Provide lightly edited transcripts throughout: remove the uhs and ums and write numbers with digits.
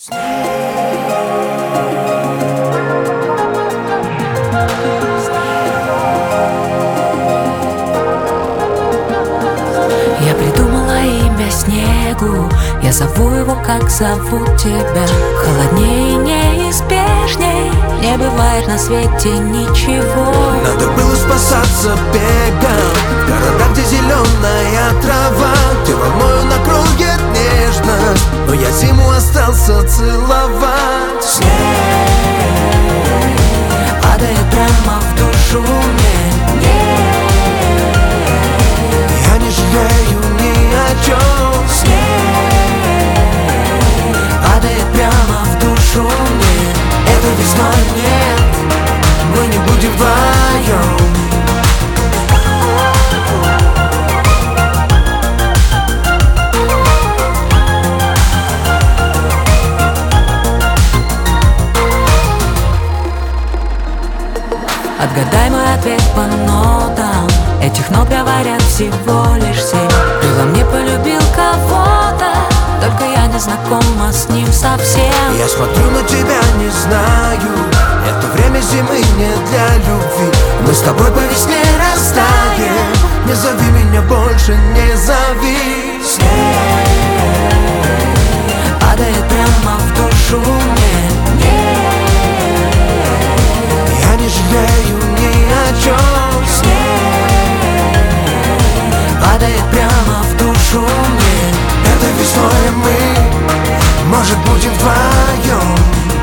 Я придумала имя снегу, я зову его, как зовут тебя. Холоднее и неизбежней не бывает на свете ничего. Надо было спасаться бегом в городах, где зеленая трава. Ты волною накроет нежность, но я зиму остался целовать. Снег падает прямо в душу мне. Я не жалею ни о чем. Снег падает прямо в душу мне. Это весной нет, мы не будем вдвоем. Отгадай мой ответ по нотам. Этих нот говорят всего лишь 7. Ты во мне полюбил кого-то, только я не знакома с ним совсем. Я смотрю на тебя, не знаю, это время зимы не для любви. Мы с тобой по весне растаем. Не зови меня больше, не зови. Снег падает прямо в душу мне. Я не жалею ни о чем. Снег падает прямо в душу мне. Это весной мы, может, будем вдвоем.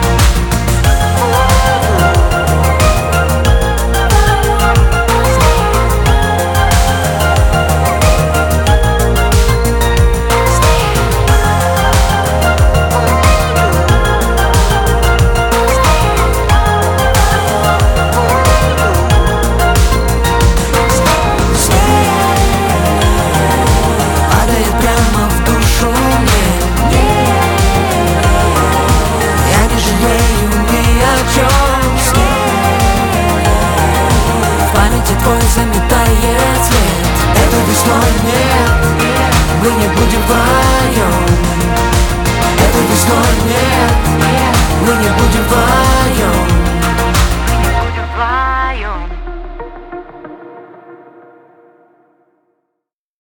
Твой заметает след. Это весной нет, Мы не будем вдвоем. это весной нет, Мы не будем вдвоем.